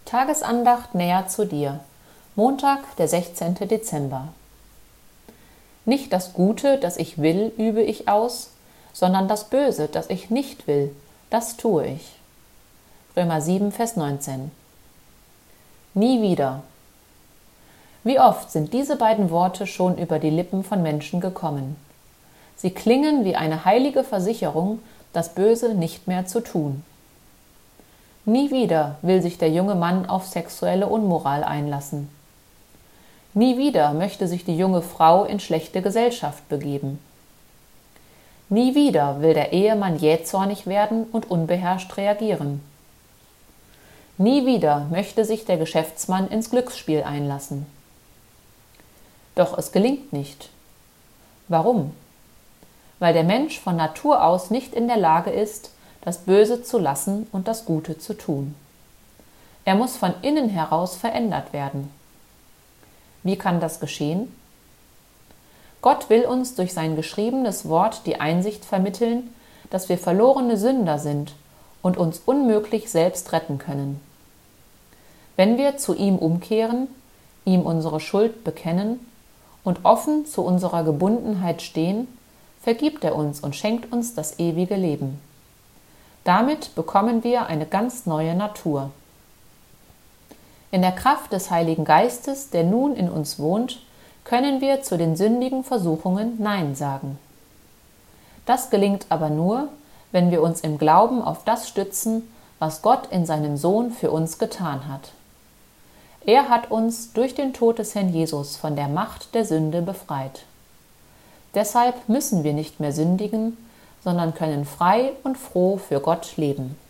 Tagesandacht näher zu dir. Montag, der 16. Dezember. Nicht das Gute, das ich will, übe ich aus, sondern das Böse, das ich nicht will, das tue ich. Römer 7, Vers 19. Nie wieder. Wie oft sind diese beiden Worte schon über die Lippen von Menschen gekommen? Sie klingen wie eine heilige Versicherung, das Böse nicht mehr zu tun. Nie wieder will sich der junge Mann auf sexuelle Unmoral einlassen. Nie wieder möchte sich die junge Frau in schlechte Gesellschaft begeben. Nie wieder will der Ehemann jähzornig werden und unbeherrscht reagieren. Nie wieder möchte sich der Geschäftsmann ins Glücksspiel einlassen. Doch es gelingt nicht. Warum? Weil der Mensch von Natur aus nicht in der Lage ist, das Böse zu lassen und das Gute zu tun. Er muss von innen heraus verändert werden. Wie kann das geschehen? Gott will uns durch sein geschriebenes Wort die Einsicht vermitteln, dass wir verlorene Sünder sind und uns unmöglich selbst retten können. Wenn wir zu ihm umkehren, ihm unsere Schuld bekennen und offen zu unserer Gebundenheit stehen, vergibt er uns und schenkt uns das ewige Leben. Damit bekommen wir eine ganz neue Natur. In der Kraft des Heiligen Geistes, der nun in uns wohnt, können wir zu den sündigen Versuchungen Nein sagen. Das gelingt aber nur, wenn wir uns im Glauben auf das stützen, was Gott in seinem Sohn für uns getan hat. Er hat uns durch den Tod des Herrn Jesus von der Macht der Sünde befreit. Deshalb müssen wir nicht mehr sündigen, sondern können frei und froh für Gott leben.